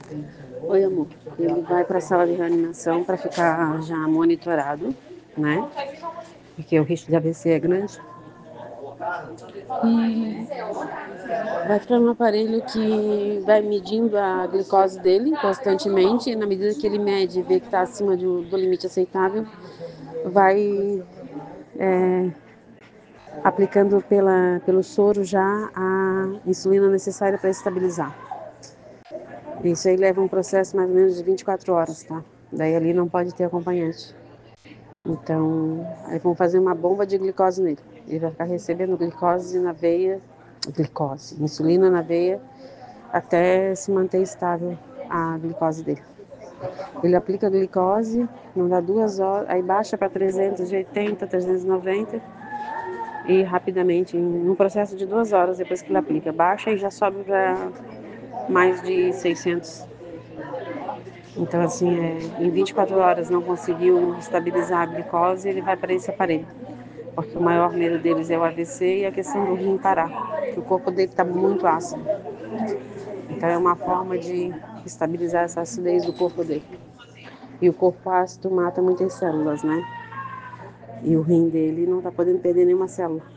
Oi, amor. Ele vai para a sala de reanimação para ficar já monitorado, né? Porque o risco de AVC é grande. E vai para um aparelho que vai medindo a glicose dele constantemente. E na medida que ele mede e vê que está acima do limite aceitável, vai aplicando pelo soro já a insulina necessária para estabilizar. Isso aí leva um processo mais ou menos de 24 horas, tá? Daí ali não pode ter acompanhante. Então, aí vão fazer uma bomba de glicose nele. Ele vai ficar recebendo glicose na veia, insulina na veia, até se manter estável a glicose dele. Ele aplica a glicose, não dá 2 horas, aí baixa para 380, 390 e rapidamente, em um processo de 2 horas depois que ele aplica, baixa e já sobe para mais de 600. Então, assim, em 24 horas não conseguiu estabilizar a glicose, ele vai para esse aparelho. Porque o maior medo deles é o AVC e a questão do rim parar, que o corpo dele está muito ácido. Então, é uma forma de estabilizar essa acidez do corpo dele. E o corpo ácido mata muitas células, né? E o rim dele não está podendo perder nenhuma célula.